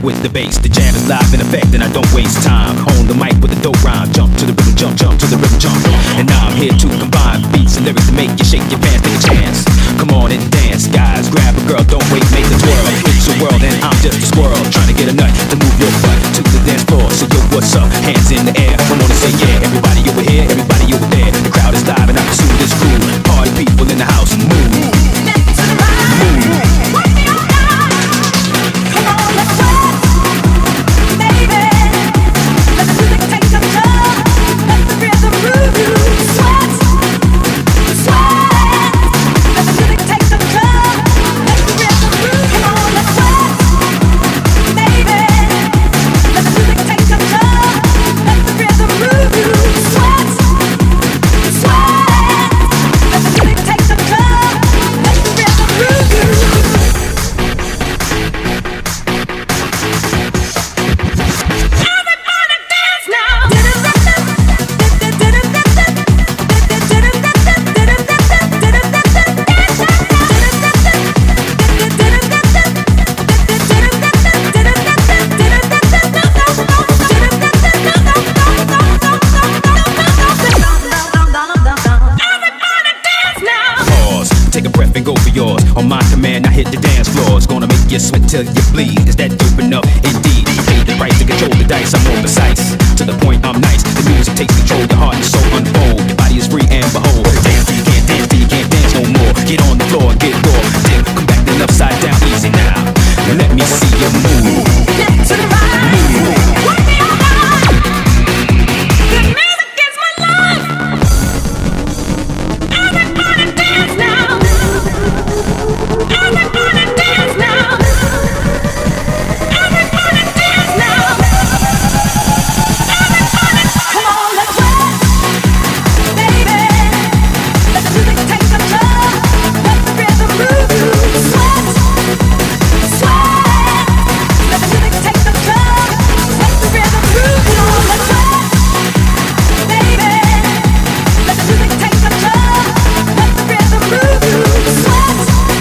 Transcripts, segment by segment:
with the bass. The jam is live in effect and I don't waste time. On the mic with a dope rhyme. Jump to the rhythm, jump, jump to the rhythm, jump. And now I'm here to combine beats and lyrics to make you shake your pants, take a chance. Come on and dance, guys. Grab a girl, don't wait, make the twirl. It's a world and I'm just a squirrel trying to get a nut to move your butt to the dance floor. So yo, what's up? Hands in the air. I wanna say yeah. Everybody over here, everybody over there. The crowd is live and I pursue this crew. Party people in the house, move. On my command, I hit the dance floor. It's gonna make you sweat till you bleed. Is that dope enough? Indeed. Pay the price to control the dice. I'm more precise. To the point, I'm nice. The music takes control. Your heart and soul unfold. Your body is free and behold. Dance till you can't dance till you can't dance no more. Get on the floor and get raw. Then come back then upside down. Easy now. Let me see you move. Left to the right. Move. Walk me all night. The music is my life. Everybody dance now. Everybody dance now. Everybody dance now. Everybody, come on, let's rock, baby. Let the music take control. Let the rhythm move you. Sweat, sweat. Let the music take control. Let the rhythm move you. Let's rock, baby. Let the music take control. Let the rhythm move you. Sweat.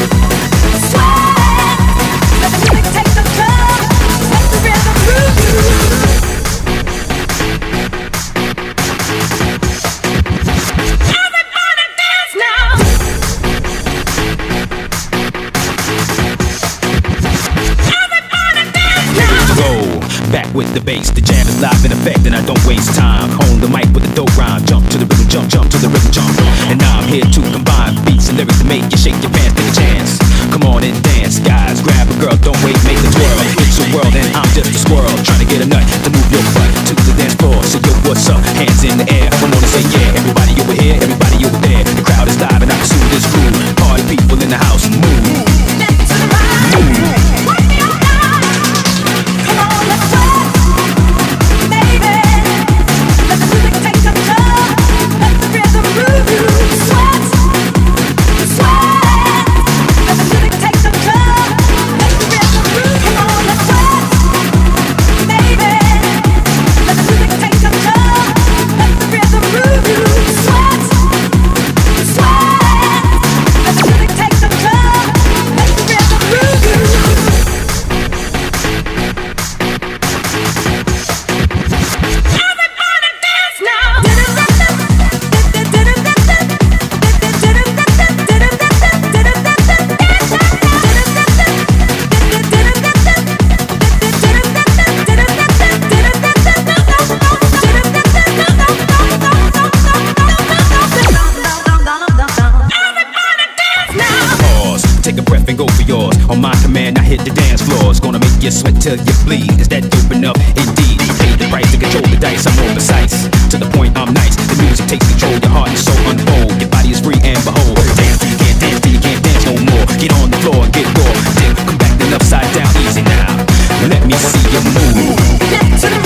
Back with the bass, the jam is live in effect and I don't waste time. On the mic with a dope rhyme. Jump to the rhythm, jump, jump to the rhythm, jump. And now I'm here to combine beats and lyrics to make you shake your pants, take a chance. Come on and dance, guys. Grab a girl, don't wait, make the twirl. It's a world and I'm just a squirrel trying to get a nut to move your butt to the dance floor. So yo, what's up? Hands in the air. I wanna say yeah. Everybody over here, everybody over there. The crowd is live and I pursue this crew. Party people in the house, move. Left to the right. Move. And go for yours. On my command, I hit the dance floor. It's gonna make you sweat till you bleed. Is that dope enough? Indeed. Pay the price to control the dice. I'm more precise. To the point, I'm nice. The music takes control. Your heart and soul unfold. Your body is free and behold. Dance till you can't dance till you can't dance no more. Get on the floor and get raw. Then come back then upside down. Easy now. Let me see you move. Left to the